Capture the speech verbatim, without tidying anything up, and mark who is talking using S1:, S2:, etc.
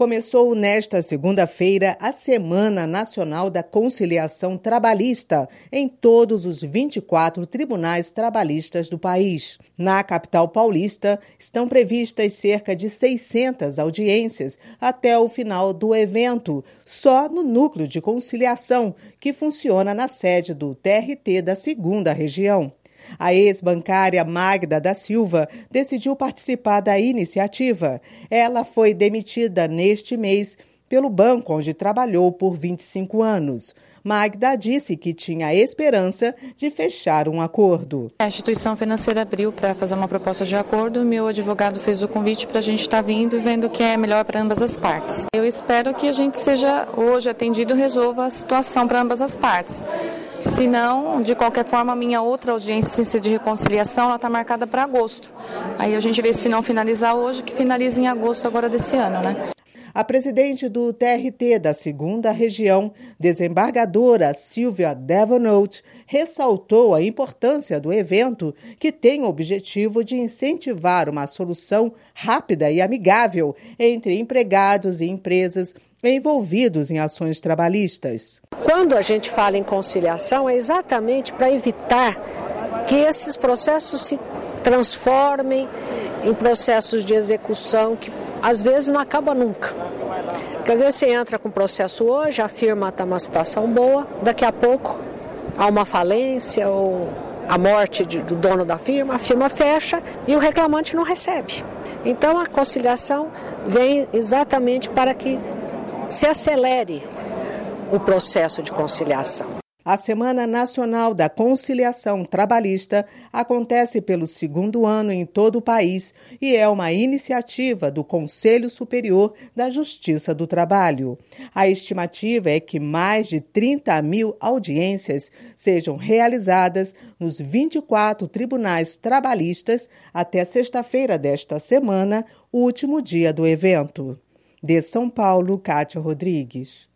S1: Começou nesta segunda-feira a Semana Nacional da Conciliação Trabalhista em todos os vinte e quatro tribunais trabalhistas do país. Na capital paulista, estão previstas cerca de seiscentas audiências até o final do evento, só no Núcleo de Conciliação, que funciona na sede do T R T da segunda Região. A ex-bancária Magda da Silva decidiu participar da iniciativa. Ela foi demitida neste mês pelo banco onde trabalhou por vinte e cinco anos. Magda disse que tinha esperança de fechar um acordo.
S2: A instituição financeira abriu para fazer uma proposta de acordo. Meu advogado fez o convite para a gente estar vindo e vendo o que é melhor para ambas as partes. Eu espero que a gente seja hoje atendido e resolva a situação para ambas as partes. Se não, de qualquer forma, a minha outra audiência de reconciliação está marcada para agosto. Aí a gente vê se não finalizar hoje, que finaliza em agosto agora desse ano, né?
S1: A presidente do T R T da segunda Região, desembargadora Silvia Devonote, ressaltou a importância do evento, que tem o objetivo de incentivar uma solução rápida e amigável entre empregados e empresas envolvidos em ações trabalhistas.
S3: Quando a gente fala em conciliação, é exatamente para evitar que esses processos se transformem em processos de execução que às vezes não acaba nunca. Porque às vezes você entra com o processo hoje, a firma está numa situação boa, daqui a pouco há uma falência ou a morte de, do dono da firma, a firma fecha e o reclamante não recebe. Então a conciliação vem exatamente para que se acelere o processo de conciliação.
S1: A Semana Nacional da Conciliação Trabalhista acontece pelo segundo ano em todo o país e é uma iniciativa do Conselho Superior da Justiça do Trabalho. A estimativa é que mais de trinta mil audiências sejam realizadas nos vinte e quatro tribunais trabalhistas até sexta-feira desta semana, o último dia do evento. De São Paulo, Kátia Rodrigues.